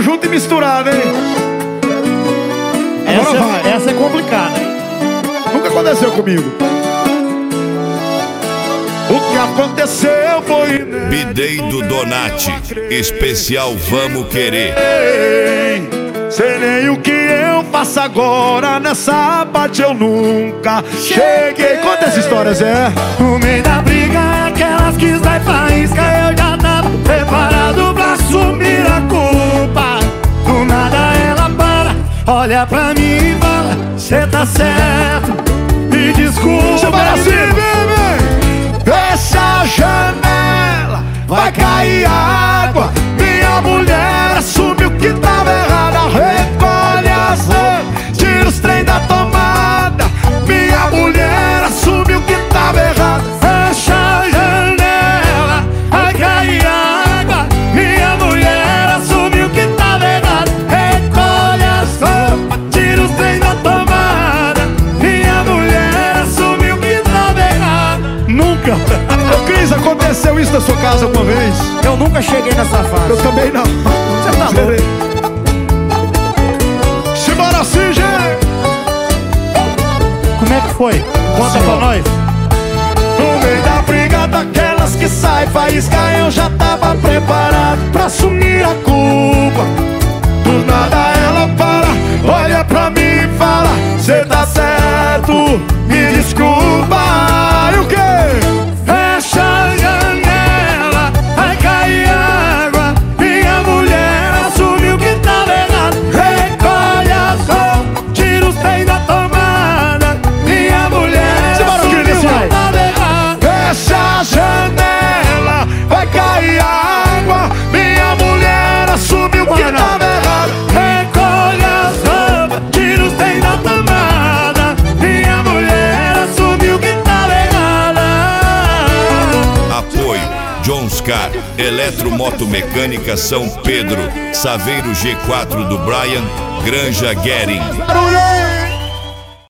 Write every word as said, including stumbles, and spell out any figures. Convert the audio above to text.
junto e misturado, hein? Agora essa, vai. Essa é complicada, hein? Nunca aconteceu comigo. O que aconteceu foi... Bidei do Donati, especial Vamos Querer. Sei nem o que eu faço agora, nessa parte eu nunca cheguei. Conta essa história, Zé. No meio da briga, aquelas que sai faísca, eu já tava preparado pra assumir a culpa. Do nada ela para, olha pra mim e fala: cê tá certo, me desculpa. Chama assim, bebê. Fecha a janela, vai cair água. Minha mulher assumiu que tava errada. Recolhe as roupas, tira os trem da tomada. Minha mulher assumiu que tava errada. Fecha a janela, vai cair água. Minha mulher assumiu que tava errado. Recolhe as roupas, tira os trem da tomada. Minha mulher assumiu que tava errado. Nunca. Ô Cris, aconteceu isso na sua casa uma vez? Eu nunca cheguei nessa fase. Eu também não. Você tá louco? Simbora assim, gente. Como é que foi? Conta Assim, pra ó. nós. No meio da briga daquelas que sai faísca, eu já tava preparado pra assumir a culpa. Do nada ela para, olha pra mim e fala: cê tá certo, me desculpa. E o quê? Fecha a janela, vai cair água. Minha mulher assumiu que tava errado. Recolhe as roupas, tira os trem da tomada. Minha mulher assumiu que tava errado. Fecha a janela, vai cair água. Minha mulher assumiu que tava errado. Recolhe as roupas, tira os trem da tomada. Minha mulher assumiu que tava errada. Apoio Johnscar, Eletromotomecânica São Pedro, Saveiro G quatro do Brian, Granja Guerin. Barulho!